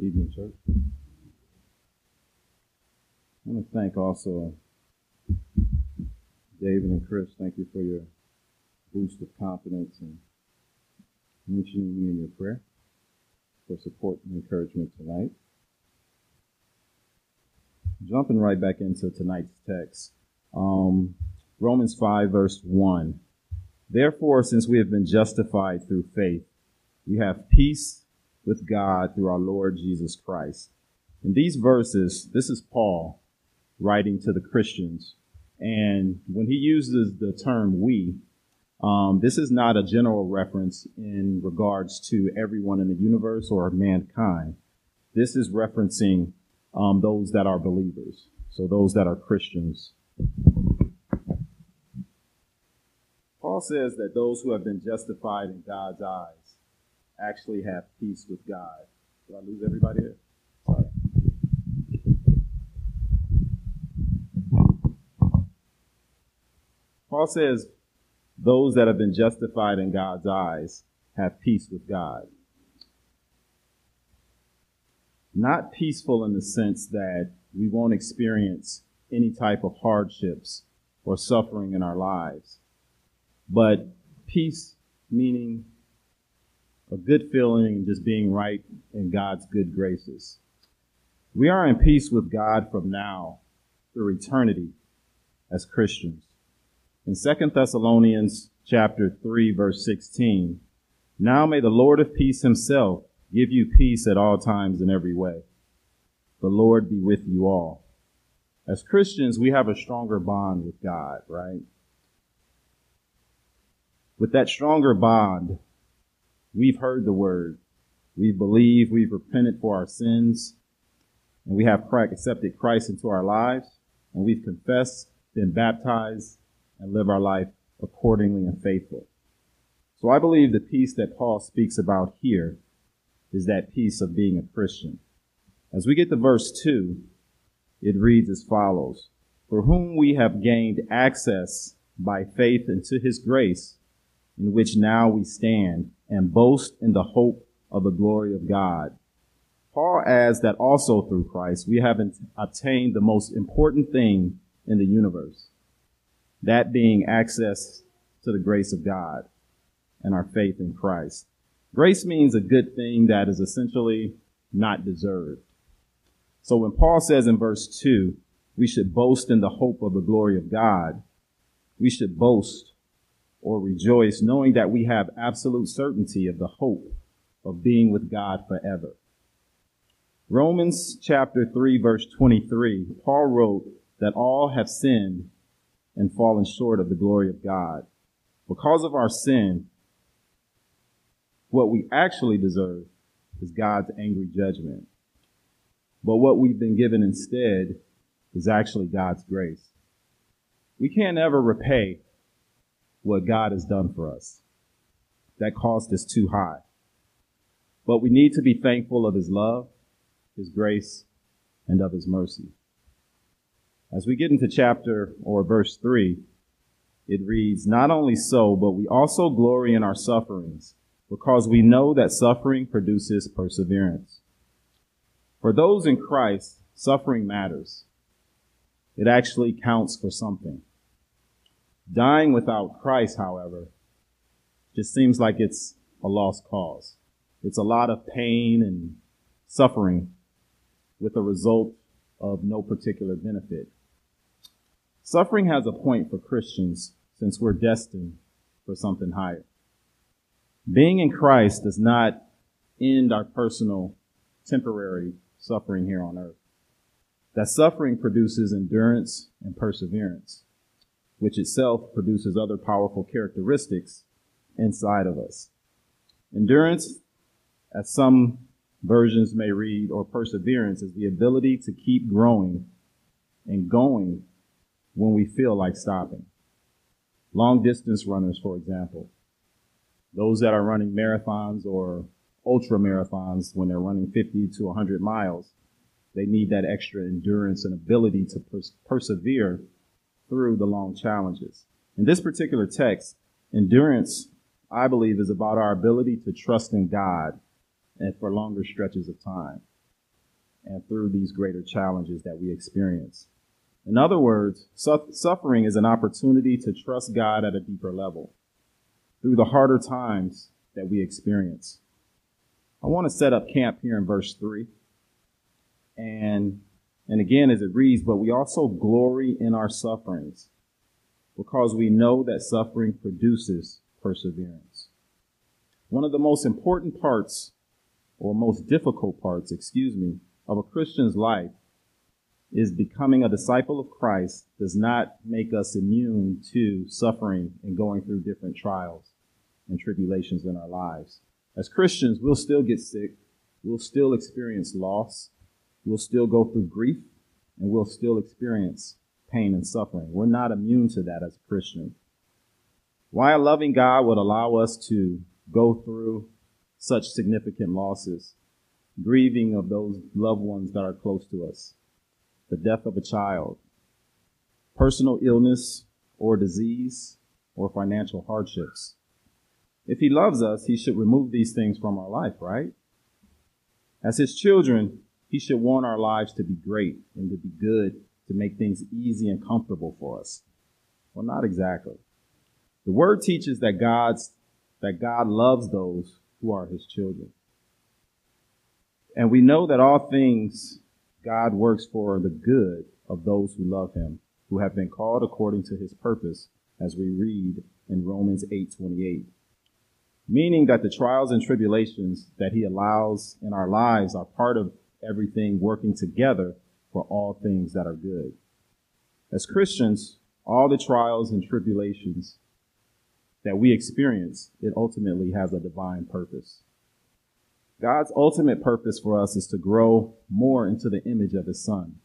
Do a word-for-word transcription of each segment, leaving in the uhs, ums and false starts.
Evening, church. I want to thank also David and Chris. Thank you for your boost of confidence and mentioning me in your prayer for support and encouragement tonight. Jumping right back into tonight's text, um, Romans five, verse one. Therefore, since we have been justified through faith, we have peace with God through our Lord Jesus Christ. In these verses, this is Paul writing to the Christians. And when he uses the term we, um, this is not a general reference in regards to everyone in the universe or mankind. This is referencing um, those that are believers, so those that are Christians. Paul says that those who have been justified in God's eyes actually have peace with God. Did I lose everybody there? Sorry. Paul says those that have been justified in God's eyes have peace with God. Not peaceful in the sense that we won't experience any type of hardships or suffering in our lives, but peace meaning a good feeling and just being right in God's good graces. We are in peace with God from now through eternity as Christians. In Second Thessalonians chapter three, verse sixteen, now may the Lord of peace himself give you peace at all times in every way. The Lord be with you all. As Christians, we have a stronger bond with God, right? With that stronger bond, we've heard the word. We've believed, we've repented for our sins, and we have accepted Christ into our lives, and we've confessed, been baptized, and live our life accordingly and faithful. So I believe the peace that Paul speaks about here is that peace of being a Christian. As we get to verse two, it reads as follows: For whom we have gained access by faith into his grace, in which now we stand and boast in the hope of the glory of God. Paul adds that also through Christ we have obtained the most important thing in the universe, that being access to the grace of God and our faith in Christ. Grace means a good thing that is essentially not deserved. So when Paul says in verse two, we should boast in the hope of the glory of God, we should boast or rejoice knowing that we have absolute certainty of the hope of being with God forever. Romans chapter three, verse twenty-three, Paul wrote that all have sinned and fallen short of the glory of God. Because of our sin, what we actually deserve is God's angry judgment. But what we've been given instead is actually God's grace. We can't ever repay what God has done for us. That cost is too high. But we need to be thankful of his love, his grace, and of his mercy. As we get into chapter or verse three, it reads, not only so, but we also glory in our sufferings, because we know that suffering produces perseverance. For those in Christ, suffering matters. It actually counts for something. Dying without Christ, however, just seems like it's a lost cause. It's a lot of pain and suffering with a result of no particular benefit. Suffering has a point for Christians since we're destined for something higher. Being in Christ does not end our personal, temporary suffering here on earth. That suffering produces endurance and perseverance, which itself produces other powerful characteristics inside of us. Endurance, as some versions may read, or perseverance, is the ability to keep growing and going when we feel like stopping. Long distance runners, for example, those that are running marathons or ultra marathons, when they're running fifty to one hundred miles, they need that extra endurance and ability to pers- persevere through the long challenges. In this particular text, endurance, I believe, is about our ability to trust in God and for longer stretches of time. and through these greater challenges that we experience. In other words, su- suffering is an opportunity to trust God at a deeper level through the harder times that we experience. I want to set up camp here in verse three. And, and again, as it reads, but we also glory in our sufferings because we know that suffering produces perseverance. One of the most important parts, or most difficult parts, excuse me, of a Christian's life is becoming a disciple of Christ does not make us immune to suffering and going through different trials and tribulations in our lives. As Christians, we'll still get sick. We'll still experience loss. We'll still go through grief, and we'll still experience pain and suffering. We're not immune to that as a Christian. Why a loving God would allow us to go through such significant losses, grieving of those loved ones that are close to us, the death of a child, personal illness or disease, or financial hardships. If he loves us, he should remove these things from our life, right? As his children, he should want our lives to be great and to be good, to make things easy and comfortable for us. Well, not exactly. The word teaches that God's that God loves those who are his children. And we know that all things God works for the good of those who love him, who have been called according to his purpose, as we read in Romans eight twenty-eight. Meaning that the trials and tribulations that he allows in our lives are part of everything working together for all things that are good. As Christians, all the trials and tribulations that we experience, it ultimately has a divine purpose. God's ultimate purpose for us is to grow more into the image of his Son.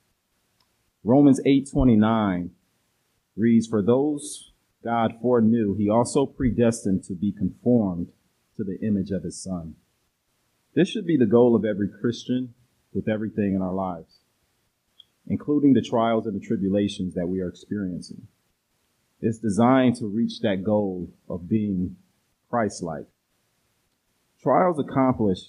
Romans eight twenty-nine reads, for those God foreknew, he also predestined to be conformed to the image of his Son. This should be the goal of every Christian with everything in our lives, including the trials and the tribulations that we are experiencing. It's designed to reach that goal of being Christ-like. Trials accomplish,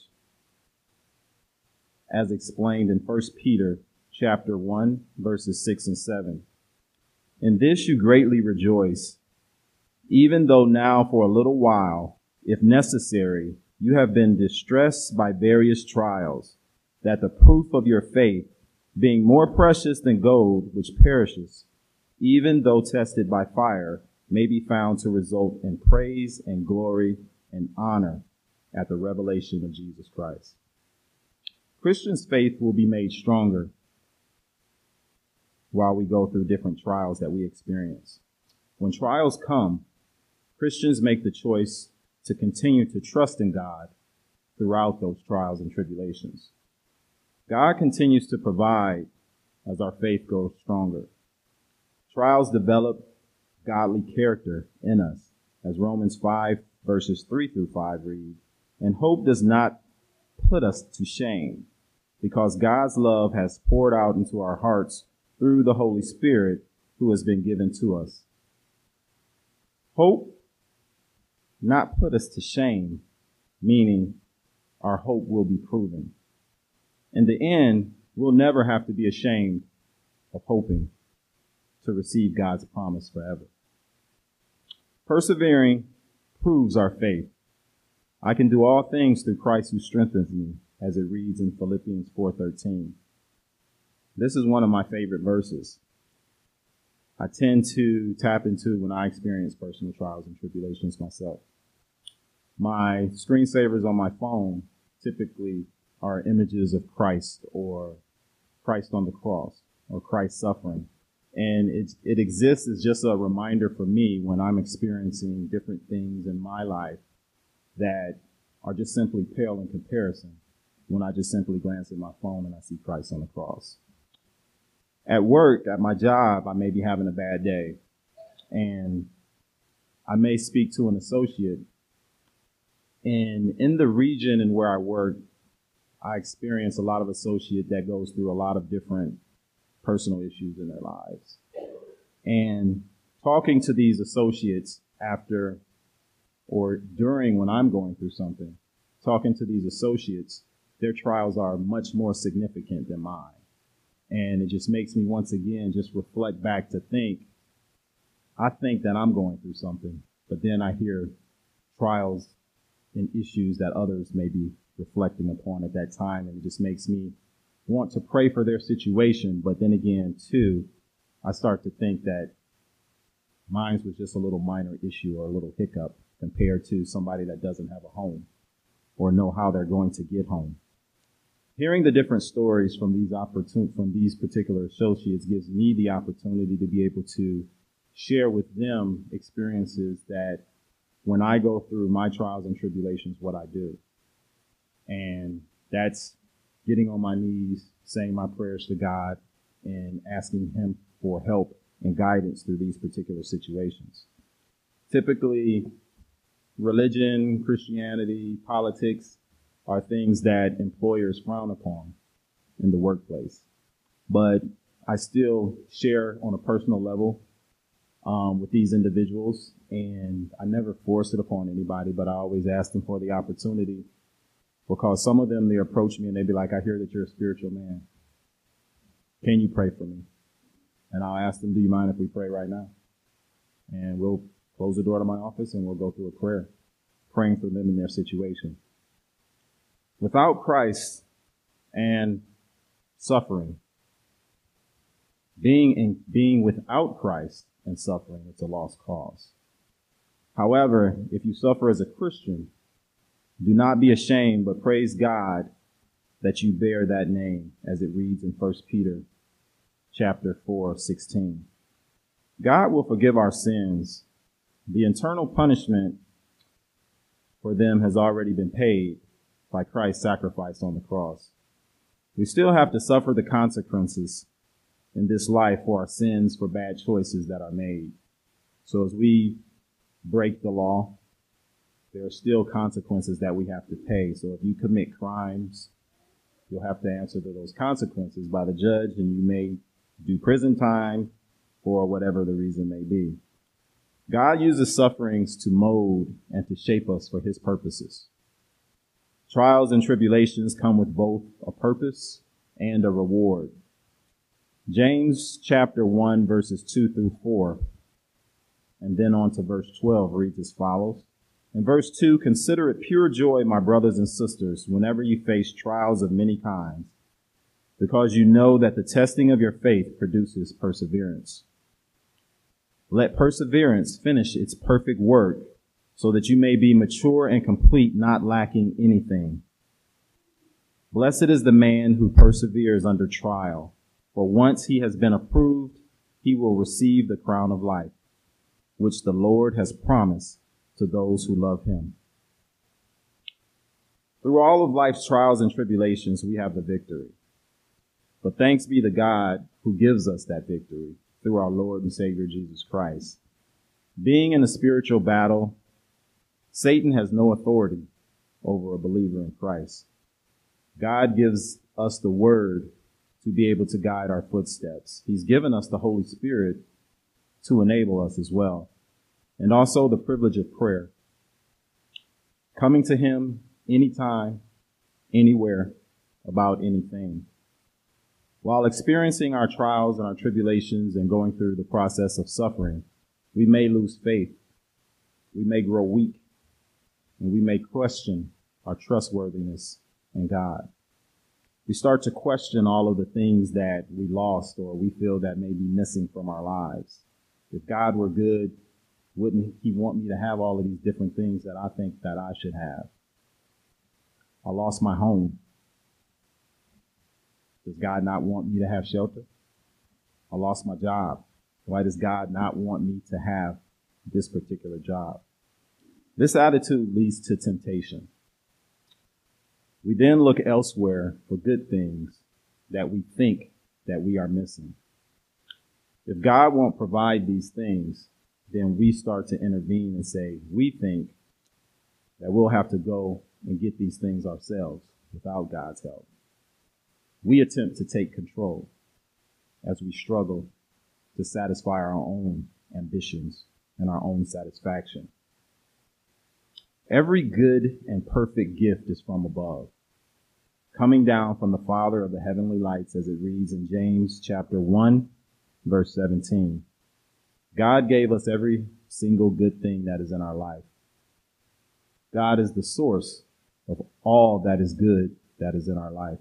as explained in First Peter chapter one, verses six and seven. In this you greatly rejoice, even though now for a little while, if necessary, you have been distressed by various trials, that the proof of your faith, being more precious than gold, which perishes, even though tested by fire, may be found to result in praise and glory and honor at the revelation of Jesus Christ. Christians' faith will be made stronger while we go through different trials that we experience. When trials come, Christians make the choice to continue to trust in God throughout those trials and tribulations. God continues to provide as our faith grows stronger. Trials develop godly character in us, as Romans five verses three through five read. And hope does not put us to shame, because God's love has poured out into our hearts through the Holy Spirit who has been given to us. Hope not put us to shame, meaning our hope will be proven. In the end, we'll never have to be ashamed of hoping to receive God's promise forever. Persevering proves our faith. I can do all things through Christ who strengthens me, as it reads in Philippians four thirteen. This is one of my favorite verses. I tend to tap into when I experience personal trials and tribulations myself. My screensavers on my phone typically are images of Christ, or Christ on the cross, or Christ suffering. And it, it exists as just a reminder for me when I'm experiencing different things in my life that are just simply pale in comparison when I just simply glance at my phone and I see Christ on the cross. At work, at my job, I may be having a bad day, and I may speak to an associate. And in the region in where I work, I experience a lot of associate that goes through a lot of different personal issues in their lives. And talking to these associates after or during when I'm going through something, talking to these associates, their trials are much more significant than mine. And it just makes me once again just reflect back to think, I think that I'm going through something, but then I hear trials and issues that others may be reflecting upon at that time. And it just makes me want to pray for their situation. But then again, too, I start to think that mine was just a little minor issue or a little hiccup compared to somebody that doesn't have a home or know how they're going to get home. Hearing the different stories from these opportun- from these particular associates gives me the opportunity to be able to share with them experiences that when I go through my trials and tribulations, what I do. And that's getting on my knees, saying my prayers to God, and asking him for help and guidance through these particular situations. Typically, religion, Christianity, politics are things that employers frown upon in the workplace. But I still share on a personal level um, with these individuals, and I never force it upon anybody, but I always ask them for the opportunity, because some of them, they approach me and they be like, I hear that you're a spiritual man. Can you pray for me? And I'll ask them, do you mind if we pray right now? And we'll close the door to my office and we'll go through a prayer, praying for them in their situation. Without Christ and suffering, being in, being without Christ and suffering, it's a lost cause. However, if you suffer as a Christian, do not be ashamed, but praise God that you bear that name, as it reads in First Peter chapter four, sixteen. God will forgive our sins. The eternal punishment for them has already been paid by Christ's sacrifice on the cross. We still have to suffer the consequences in this life for our sins, for bad choices that are made. So as we break the law, there are still consequences that we have to pay. So if you commit crimes, you'll have to answer to those consequences by the judge, and you may do prison time for whatever the reason may be. God uses sufferings to mold and to shape us for his purposes. Trials and tribulations come with both a purpose and a reward. James chapter one, verses two through four, and then on to verse twelve reads as follows. In verse two, consider it pure joy, my brothers and sisters, whenever you face trials of many kinds, because you know that the testing of your faith produces perseverance. Let perseverance finish its perfect work, so that you may be mature and complete, not lacking anything. Blessed is the man who perseveres under trial, for once he has been approved, he will receive the crown of life, which the Lord has promised to those who love him. Through all of life's trials and tribulations, we have the victory. But thanks be to God who gives us that victory through our Lord and Savior Jesus Christ. Being in a spiritual battle, Satan has no authority over a believer in Christ. God gives us the word to be able to guide our footsteps. He's given us the Holy Spirit to enable us as well. And also the privilege of prayer. Coming to him anytime, anywhere, about anything. While experiencing our trials and our tribulations and going through the process of suffering, we may lose faith. We may grow weak. And we may question our trustworthiness in God. We start to question all of the things that we lost or we feel that may be missing from our lives. If God were good, wouldn't he want me to have all of these different things that I think that I should have? I lost my home. Does God not want me to have shelter? I lost my job. Why does God not want me to have this particular job? This attitude leads to temptation. We then look elsewhere for good things that we think that we are missing. If God won't provide these things, then we start to intervene and say, we think that we'll have to go and get these things ourselves without God's help. We attempt to take control as we struggle to satisfy our own ambitions and our own satisfaction. Every good and perfect gift is from above. coming down from the Father of the heavenly lights, as it reads in James chapter one, verse seventeen. God gave us every single good thing that is in our life. God is the source of all that is good that is in our life.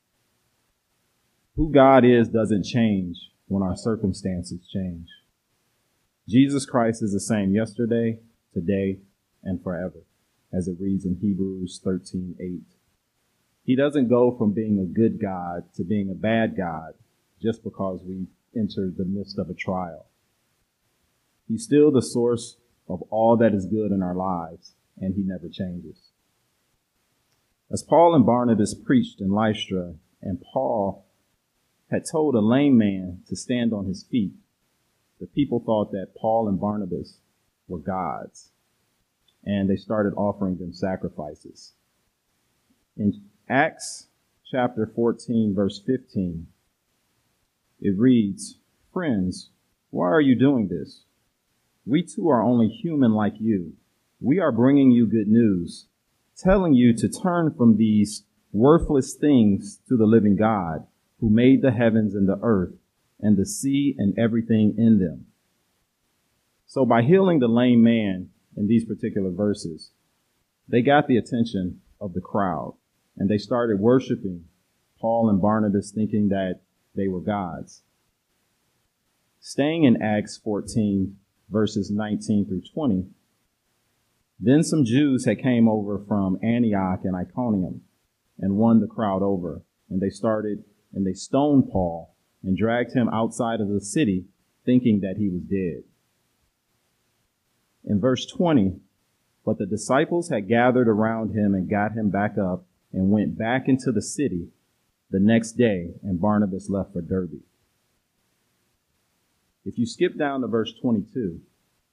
Who God is doesn't change when our circumstances change. Jesus Christ is the same yesterday, today, and forever, as it reads in Hebrews thirteen eight. He doesn't go from being a good God to being a bad God just because we entered the midst of a trial. He's still the source of all that is good in our lives, and he never changes. As Paul and Barnabas preached in Lystra, and Paul had told a lame man to stand on his feet, the people thought that Paul and Barnabas were gods, and they started offering them sacrifices. In Acts chapter fourteen, verse fifteen, it reads, "Friends, why are you doing this? We too are only human like you. We are bringing you good news, telling you to turn from these worthless things to the living God, who made the heavens and the earth and the sea and everything in them." So by healing the lame man in these particular verses, they got the attention of the crowd, and they started worshiping Paul and Barnabas, thinking that they were gods. Staying in Acts fourteen, verses nineteen through twenty, then some Jews had came over from Antioch and Iconium and won the crowd over, and they started and they stoned Paul and dragged him outside of the city, thinking that he was dead. In verse twenty, but the disciples had gathered around him and got him back up and went back into the city the next day, and Barnabas left for Derbe. If you skip down to verse twenty-two,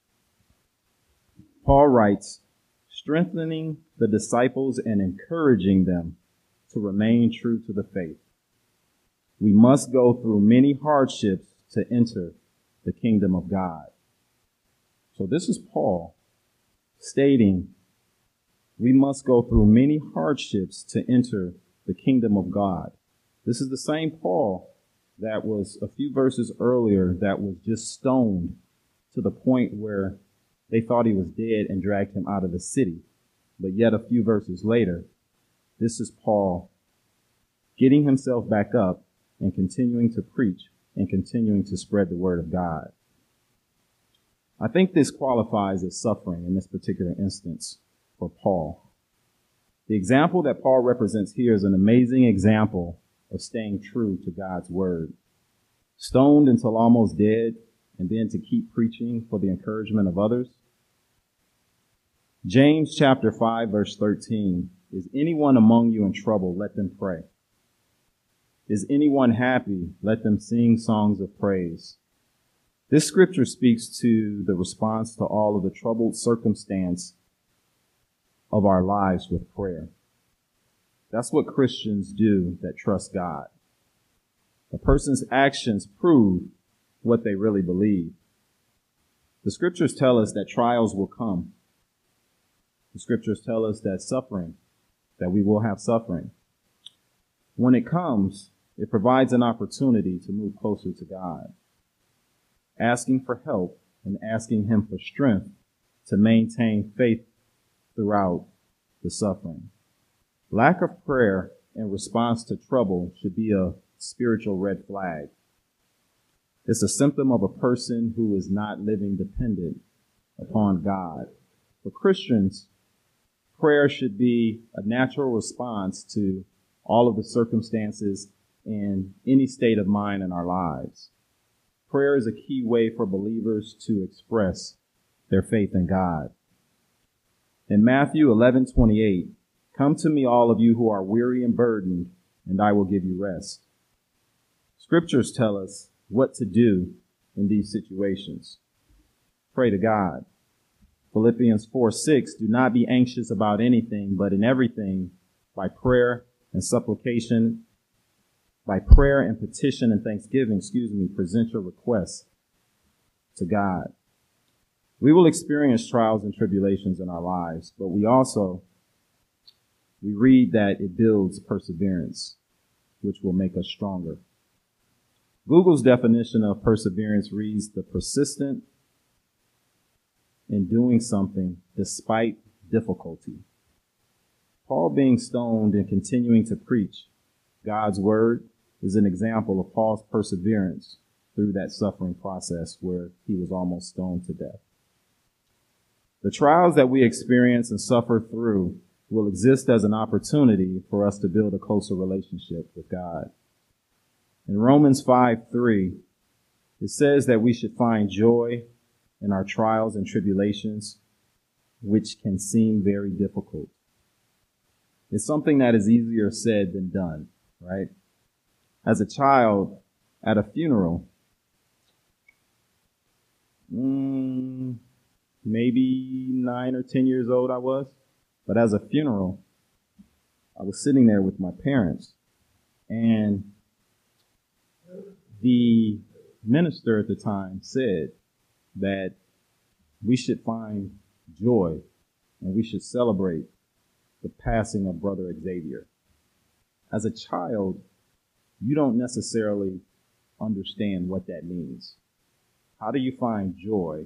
Paul writes, strengthening the disciples and encouraging them to remain true to the faith. We must go through many hardships to enter the kingdom of God. So this is Paul stating we must go through many hardships to enter the kingdom of God. This is the same Paul that was a few verses earlier that was just stoned to the point where they thought he was dead and dragged him out of the city. But yet a few verses later, this is Paul getting himself back up and continuing to preach and continuing to spread the word of God. I think this qualifies as suffering in this particular instance for Paul. The example that Paul represents here is an amazing example of staying true to God's word. Stoned until almost dead, and then to keep preaching for the encouragement of others. James chapter five, verse thirteen, is anyone among you in trouble, let them pray. Is anyone happy, let them sing songs of praise. This scripture speaks to the response to all of the troubled circumstance of our lives with prayer. That's what Christians do that trust God. A person's actions prove what they really believe. The scriptures tell us that trials will come. The scriptures tell us that suffering, that we will have suffering. When it comes, it provides an opportunity to move closer to God, asking for help and asking him for strength to maintain faith throughout the suffering. Lack of prayer in response to trouble should be a spiritual red flag. It's a symptom of a person who is not living dependent upon God. For Christians, prayer should be a natural response to all of the circumstances and any state of mind in our lives. Prayer is a key way for believers to express their faith in God. In Matthew eleven twenty-eight, come to me, all of you who are weary and burdened, and I will give you rest. Scriptures tell us what to do in these situations. Pray to God. Philippians four six, do not be anxious about anything, but in everything, by prayer and supplication, by prayer and petition and thanksgiving, excuse me, present your requests to God. We will experience trials and tribulations in our lives, but we also we read that it builds perseverance, which will make us stronger. Google's definition of perseverance reads the persistent in doing something despite difficulty. Paul being stoned and continuing to preach God's word is an example of Paul's perseverance through that suffering process where he was almost stoned to death. The trials that we experience and suffer through will exist as an opportunity for us to build a closer relationship with God. In Romans five three, it says that we should find joy in our trials and tribulations, which can seem very difficult. It's something that is easier said than done, right? As a child at a funeral, mm, maybe nine or ten years old I was, but as a funeral, I was sitting there with my parents, and the minister at the time said that we should find joy and we should celebrate the passing of Brother Xavier. As a child, you don't necessarily understand what that means. How do you find joy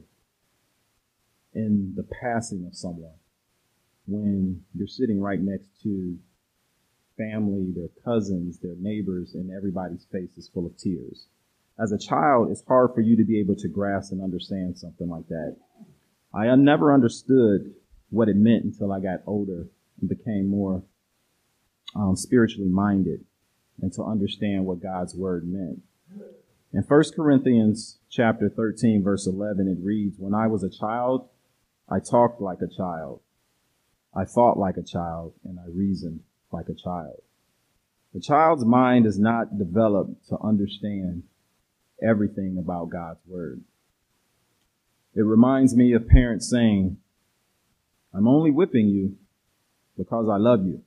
in the passing of someone when you're sitting right next to family, their cousins, their neighbors, and everybody's face is full of tears? As a child, it's hard for you to be able to grasp and understand something like that. I never understood what it meant until I got older and became more um, spiritually minded and to understand what God's word meant. In First Corinthians chapter thirteen, verse eleven, it reads, "When I was a child, I talked like a child. I thought like a child, and I reasoned like a child." The child's mind is not developed to understand everything about God's word. It reminds me of parents saying, "I'm only whipping you because I love you."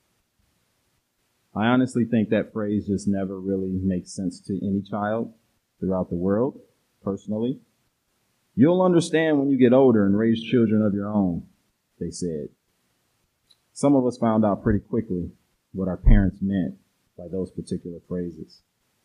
I honestly think that phrase just never really makes sense to any child throughout the world, personally. "You'll understand when you get older and raise children of your own," they said. Some of us found out pretty quickly what our parents meant by those particular phrases.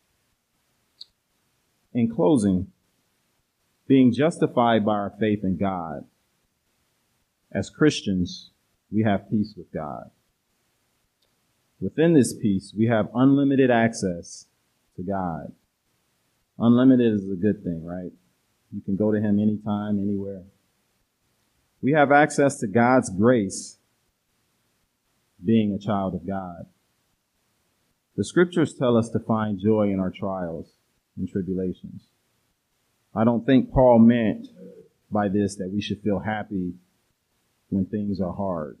In closing, being justified by our faith in God, as Christians, we have peace with God. Within this peace, we have unlimited access to God. Unlimited is a good thing, right? You can go to him anytime, anywhere. We have access to God's grace, being a child of God. The scriptures tell us to find joy in our trials and tribulations. I don't think Paul meant by this that we should feel happy when things are hard.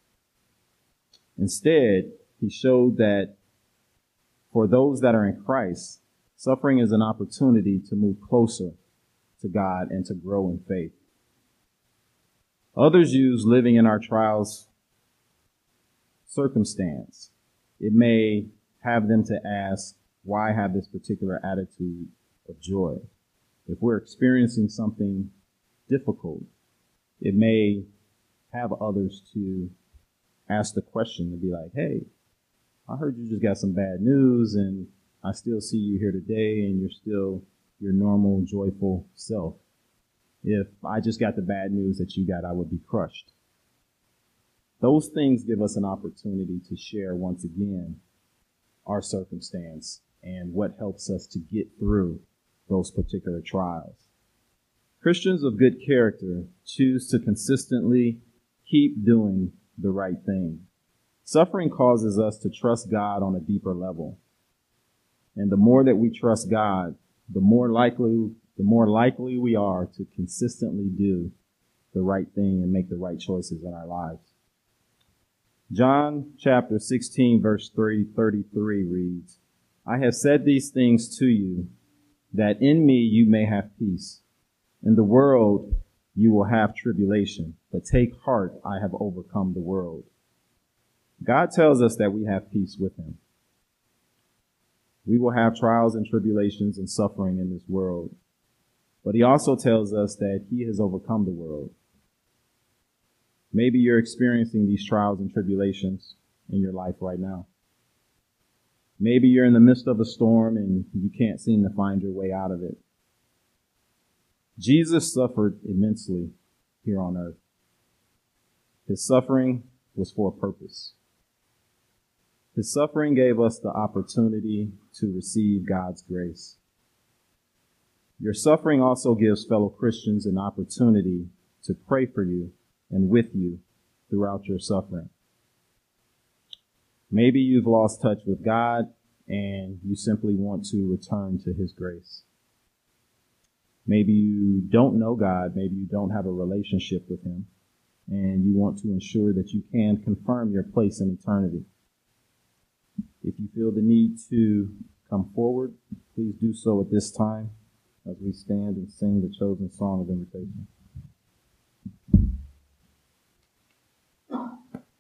Instead, he showed that for those that are in Christ, suffering is an opportunity to move closer to God and to grow in faith. Others use living in our trials circumstance. It may have them to ask, why have this particular attitude of joy? If we're experiencing something difficult, it may have others to ask the question and be like, "Hey, I heard you just got some bad news, and I still see you here today, and you're still your normal, joyful self. If I just got the bad news that you got, I would be crushed." Those things give us an opportunity to share once again our circumstance and what helps us to get through those particular trials. Christians of good character choose to consistently keep doing the right thing. Suffering causes us to trust God on a deeper level. And the more that we trust God, the more likely, the more likely we are to consistently do the right thing and make the right choices in our lives. John chapter sixteen, verse three thirty-three reads, "I have said these things to you, that in me you may have peace. In the world you will have tribulation, but take heart, I have overcome the world." God tells us that we have peace with him. We will have trials and tribulations and suffering in this world, but he also tells us that he has overcome the world. Maybe you're experiencing these trials and tribulations in your life right now. Maybe you're in the midst of a storm and you can't seem to find your way out of it. Jesus suffered immensely here on earth. His suffering was for a purpose. His suffering gave us the opportunity to receive God's grace. Your suffering also gives fellow Christians an opportunity to pray for you and with you throughout your suffering. Maybe you've lost touch with God and you simply want to return to His grace. Maybe you don't know God. Maybe you don't have a relationship with Him, and you want to ensure that you can confirm your place in eternity. If you feel the need to come forward, please do so at this time as we stand and sing the chosen song of invitation.